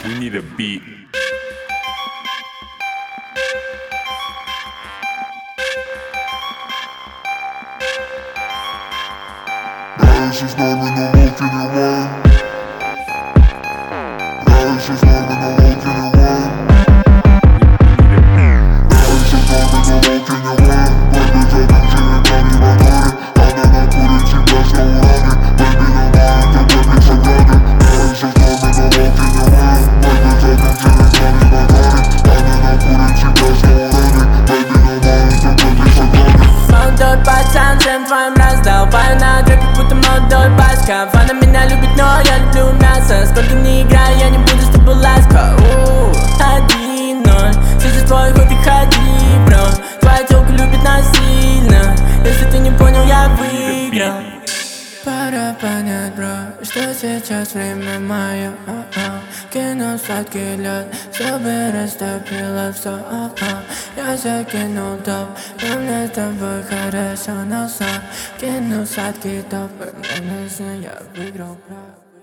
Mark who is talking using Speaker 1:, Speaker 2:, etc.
Speaker 1: We need a beat.
Speaker 2: Раньше с нами на волке не ван. Раньше с нами на волке не ван. Раньше с нами на волке не ван. Baby, за девчонками в моторе. Она накурит тебя с лаурами. Baby, давай, это baby загадок. Раньше с нами на волке не ван. Baby, за девчонками в моторе. Она накурит тебя с лаурами. Baby, давай, это baby загадок.
Speaker 3: Молодой пацан, всем твоим раздолбаю на дропе, будто молодой баска. Фана меня любит, но я люблю мясо. Сколько не играю, я не буду с тобой ласка. 1-0, сейчас твой ход и ходи, бро. Твоя тёлка любит насильно. Если ты не понял, я выиграл. Пора понять, бро, что сейчас время мое. Кинул сладкий лед, чтобы растопило все. Я закинул топ, но мне с тобой хорошо, но сам кинул сладкий топ. И мне нужно, я выиграл, бро.